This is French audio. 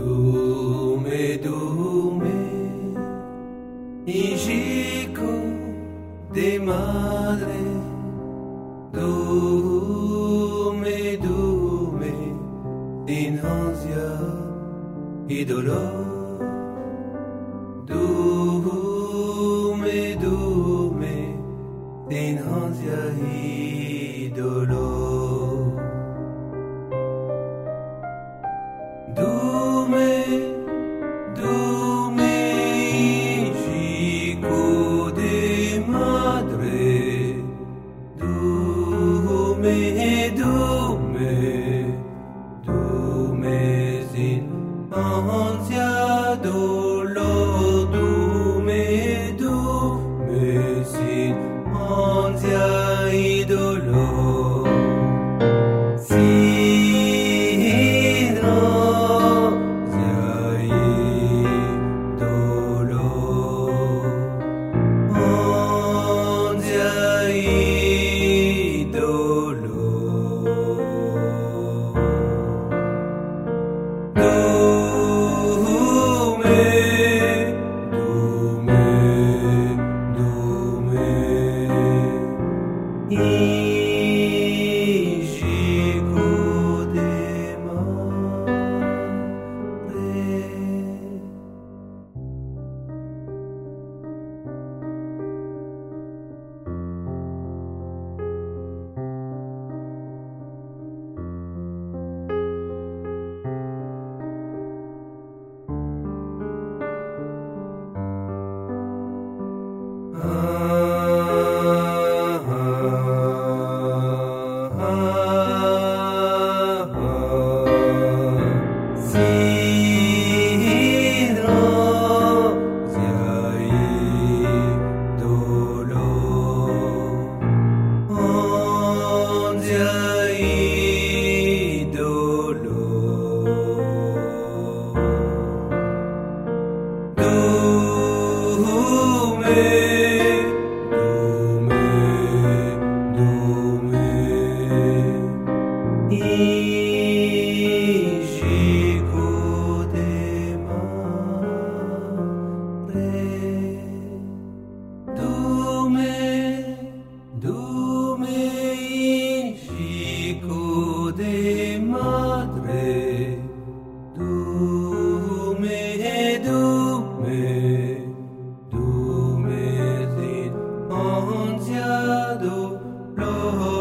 Dume, Ijico de madre, dume, din ansia y dolor. Dume, din ansia y dolor. Dume, chico de madre. Dume, sin ansia dolor. Dume, sin ansia y dolor. Sin ansia y dolor. Ansia y Dume, sin ansia dolor.